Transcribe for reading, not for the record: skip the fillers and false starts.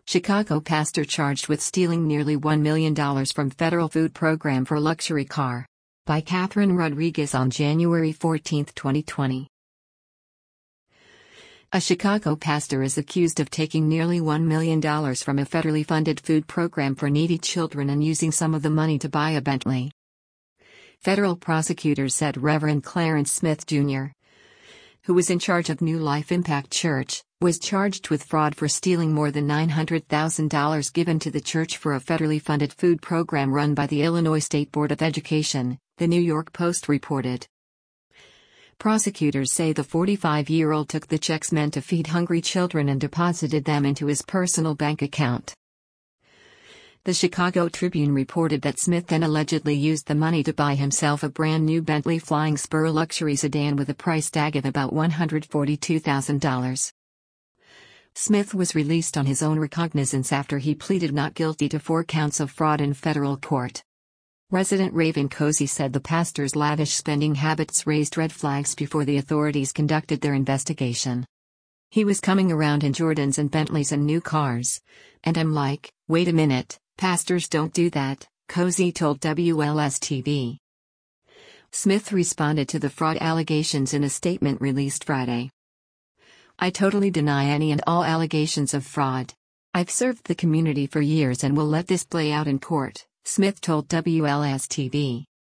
Chicago pastor charged with stealing nearly $1 million from federal food program for luxury car. By Catherine Rodriguez on January 14, 2020. A Chicago pastor is accused of taking nearly $1 million from a federally funded food program for needy children and using some of the money to buy a Bentley. Federal prosecutors said Reverend Clarence Smith Jr., who was in charge of New Life Impact Church, was charged with fraud for stealing more than $900,000 given to the church for a federally funded food program run by the Illinois State Board of Education, the New York Post reported. Prosecutors say the 45-year-old took the checks meant to feed hungry children and deposited them into his personal bank account. The Chicago Tribune reported that Smith then allegedly used the money to buy himself a brand new Bentley Flying Spur luxury sedan with a price tag of about $142,000. Smith was released on his own recognizance after he pleaded not guilty to 4 counts of fraud in federal court. Resident Raven Cozy said the pastor's lavish spending habits raised red flags before the authorities conducted their investigation. He was coming around in Jordans and Bentleys and new cars. And I'm like, wait a minute, pastors don't do that, Cozy told WLS-TV. Smith responded to the fraud allegations in a statement released Friday. I totally deny any and all allegations of fraud. I've served the community for years and will let this play out in court, Smith told WLS-TV.